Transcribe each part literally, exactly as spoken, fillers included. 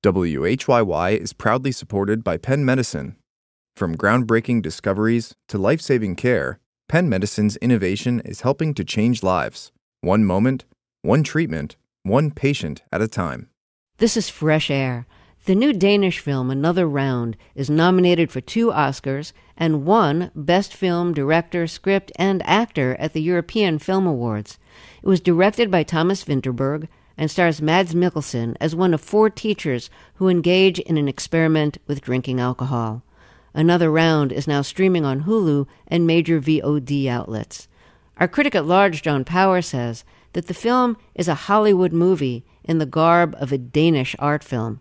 W H Y Y is proudly supported by Penn Medicine. From groundbreaking discoveries to life-saving care, Penn Medicine's innovation is helping to change lives, one moment, one treatment, one patient at a time. This is Fresh Air. The new Danish film, Another Round, is nominated for two Oscars and won Best Film, Director, Script, and Actor at the European Film Awards. It was directed by Thomas Vinterberg and stars Mads Mikkelsen as one of four teachers who engage in an experiment with drinking alcohol. Another Round is now streaming on Hulu and major V O D outlets. Our critic at large, John Power, says that the film is a Hollywood movie in the garb of a Danish art film.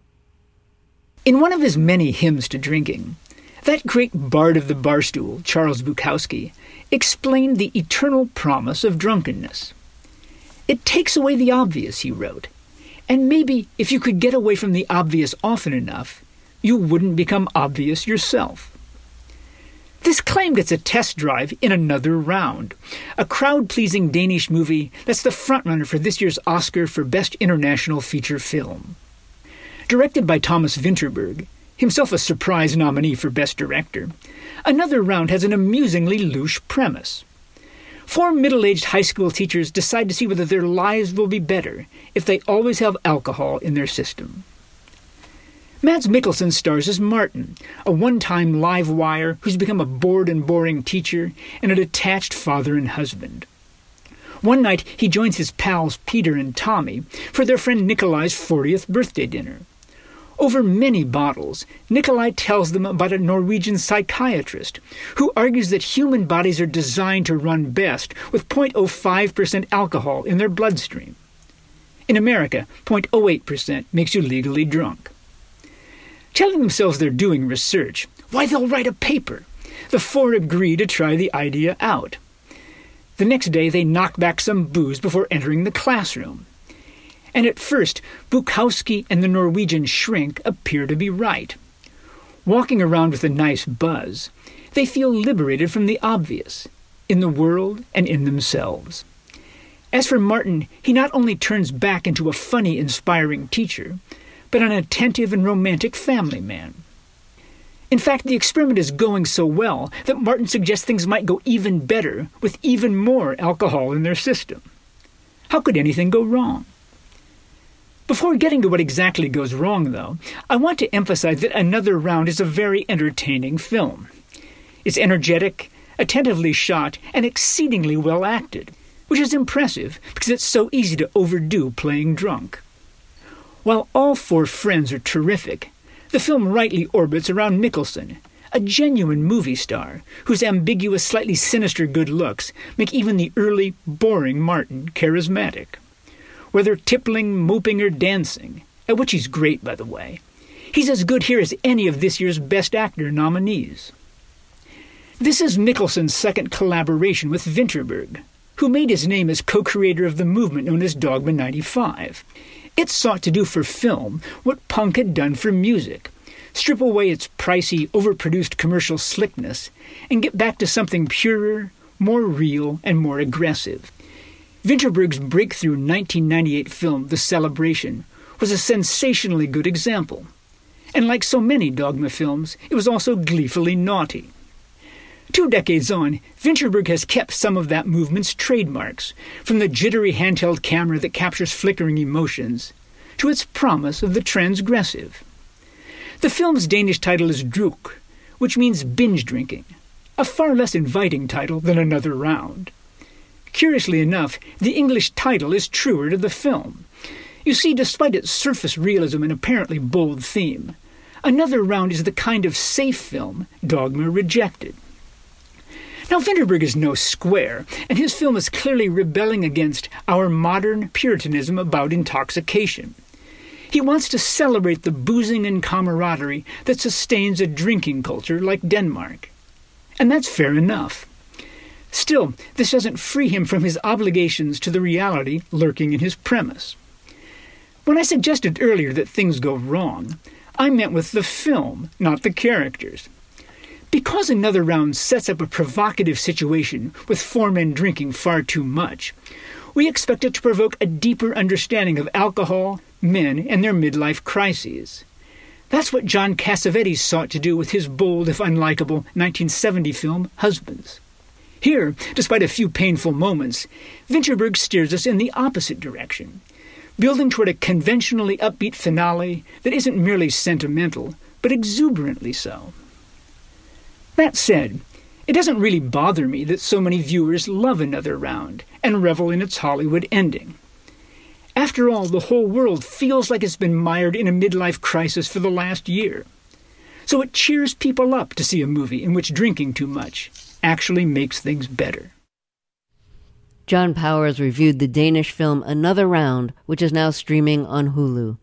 In one of his many hymns to drinking, that great bard of the barstool, Charles Bukowski, explained the eternal promise of drunkenness. It takes away the obvious, he wrote, and maybe if you could get away from the obvious often enough, you wouldn't become obvious yourself. This claim gets a test drive in Another Round, a crowd-pleasing Danish movie that's the frontrunner for this year's Oscar for Best International Feature Film. Directed by Thomas Vinterberg, himself a surprise nominee for Best Director, Another Round has an amusingly louche premise. Four middle-aged high school teachers decide to see whether their lives will be better if they always have alcohol in their system. Mads Mikkelsen stars as Martin, a one-time live wire who's become a bored and boring teacher and a detached father and husband. One night, he joins his pals Peter and Tommy for their friend Nikolai's fortieth birthday dinner. Over many bottles, Nikolai tells them about a Norwegian psychiatrist who argues that human bodies are designed to run best with zero point zero five percent alcohol in their bloodstream. In America, zero point zero eight percent makes you legally drunk. Telling themselves they're doing research, why, they'll write a paper. The four agree to try the idea out. The next day, they knock back some booze before entering the classroom. And at first, Bukowski and the Norwegian shrink appear to be right. Walking around with a nice buzz, they feel liberated from the obvious, in the world and in themselves. As for Martin, he not only turns back into a funny, inspiring teacher, but an attentive and romantic family man. In fact, the experiment is going so well that Martin suggests things might go even better with even more alcohol in their system. How could anything go wrong? Before getting to what exactly goes wrong, though, I want to emphasize that Another Round is a very entertaining film. It's energetic, attentively shot, and exceedingly well acted, which is impressive because it's so easy to overdo playing drunk. While all four friends are terrific, the film rightly orbits around Mikkelsen, a genuine movie star whose ambiguous, slightly sinister good looks make even the early, boring Martin charismatic. Whether tippling, moping, or dancing, at which he's great, by the way, he's as good here as any of this year's Best Actor nominees. This is Mikkelsen's second collaboration with Vinterberg, who made his name as co-creator of the movement known as Dogma ninety-five. It sought to do for film what punk had done for music, strip away its pricey, overproduced commercial slickness, and get back to something purer, more real, and more aggressive. Vinterberg's breakthrough nineteen ninety-eight film, The Celebration, was a sensationally good example. And like so many Dogma films, it was also gleefully naughty. Two decades on, Vinterberg has kept some of that movement's trademarks, from the jittery handheld camera that captures flickering emotions, to its promise of the transgressive. The film's Danish title is Druk, which means binge drinking, a far less inviting title than Another Round. Curiously enough, the English title is truer to the film. You see, despite its surface realism and apparently bold theme, Another Round is the kind of safe film Dogma rejected. Now, Vinterberg is no square, and his film is clearly rebelling against our modern puritanism about intoxication. He wants to celebrate the boozing and camaraderie that sustains a drinking culture like Denmark. And that's fair enough. Still, this doesn't free him from his obligations to the reality lurking in his premise. When I suggested earlier that things go wrong, I meant with the film, not the characters. Because Another Round sets up a provocative situation with four men drinking far too much, we expect it to provoke a deeper understanding of alcohol, men, and their midlife crises. That's what John Cassavetes sought to do with his bold, if unlikable, nineteen seventy film Husbands. Here, despite a few painful moments, Vinterberg steers us in the opposite direction, building toward a conventionally upbeat finale that isn't merely sentimental, but exuberantly so. That said, it doesn't really bother me that so many viewers love Another Round and revel in its Hollywood ending. After all, the whole world feels like it's been mired in a midlife crisis for the last year. So it cheers people up to see a movie in which drinking too much actually makes things better. John Powers reviewed the Danish film Another Round, which is now streaming on Hulu.